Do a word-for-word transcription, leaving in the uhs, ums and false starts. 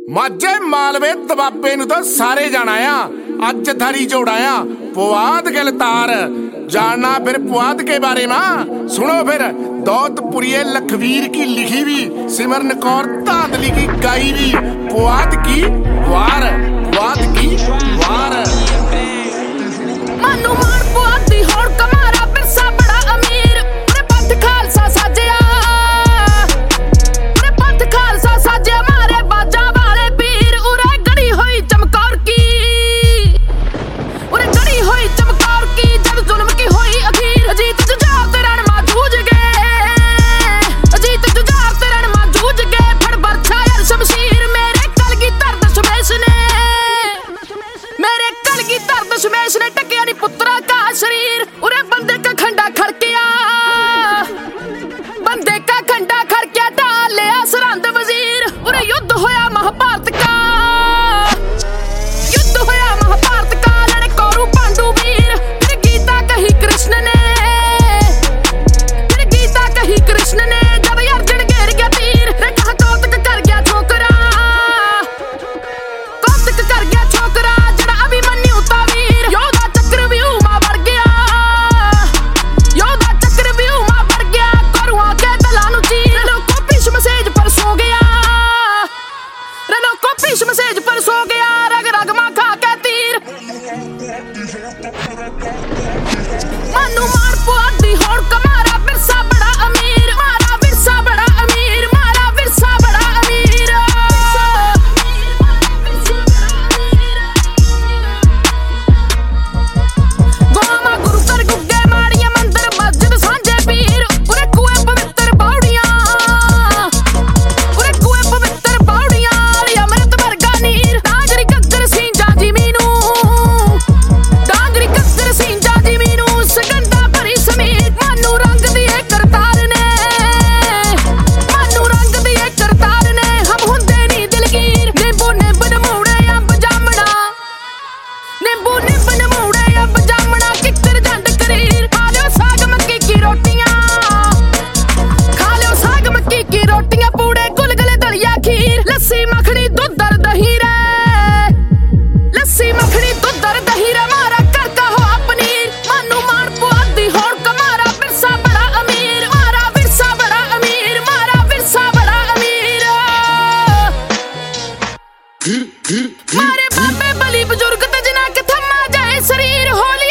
माझे मालवे दबाबे नूं तो सारे जाना आ, अज थारी जोड़ाया पुआध गल तार। जानना फिर पुआध के बारे में, सुनो फिर। दौलतपुरिये लखवीर की लिखी भी, सिमरन कौर धांधली की गाई भी, पुआध की वार, पुआध की वार। मानू मान पुआध दी होड़ कमारा बिरसा बड़ा अमीर, उरे पंथ खालसा साजिया, उरे पंथ खालसा साजिया मारे बाजा वाले पीर। उरे गड़ी हुई चमकौर की, उरे गड़ी हुई चमकौर की, जब जुल्म की हुई अखीर। अजीत जुझार ते रणमा जूझ गए, अजीत जुझार ते रणमा जूझ गए, फड़ बरछा यार शमशीर। मेरे कलगीधर दशमेश ने, मेरे कलगीधर दशमेश ने टकिया नी पुत्रा का शरीर। उरे बंदे का खंडा खड़किया, बंदे का खंडा खड़किया, डाल लिया सरहंद वजीर। उरे युद्ध होया महाभारत का, युद्ध होया महाभारत का, लड़े कौरव पांडु वीर। फिर गीता कही कृष्ण ने, फिर गीता कही कृष्ण ने, जब अर्जुन घेर गया तीर। रे कहा कौतक कर गया छोकरा, कौतक कर गया छोकरा, जड़ा अभिमन्यु ता वीर। योधा चक्रव्यूह मां बढ़ गया, योधा चक्रव्यूह मां बढ़ गया, कौरवां के दलां नूं चीर। रणों को भीष्म सेज पर सो गया, रणों को भीष्म सेज पर सो गया, रग रग मां खा के तीर। मानू मार पुआध दी होड़ कमारा बिरसा बड़ा अमीर, मारा बिरसा बड़ा अमीर, मारा बिरसा बड़ा अमीर। गोमा गुरु कर गुग्गे माड़ियां, मंदिर मस्जिद सांझे पीर। उरे कुएं पवित्र बावड़ियां, उरे कुएं पवित्र बावड़ियां, अमृत वर्गा नीर। डांगरी कक्कर सींजा जिमी नूं, डांगरी कक्कर सींजा जिमी नूं, सुगंधा भरी समीर। मानू रंग दिए करतार ने, मानू रंग दिए करतार ने, हम हुंदे नी दिलगीर। नींबू निंब नमूड़े अंब जामना, नींबू निंब नमूड़े अंब जामना, किक्कर जंड करीर। खा लियो साग मक्की की रोटियां, खा लियो साग मक्की की रोटियां, पूड़े गुलगुले दलिया खीर। लस्सी मखनी दूध और दही रे, लस्सी मखनी दूध और दही रे, मारा कर का हो पनीर। मानू मार पुआध दी होड़ कमारा बिरसा बड़ा अमीर, मारा बिरसा बड़ा अमीर, मारा बिरसा बड़ा अमीर। मारे बाबे बली बुजुर्ग ते जिन्हां के थम्मा जाए शरीर। होली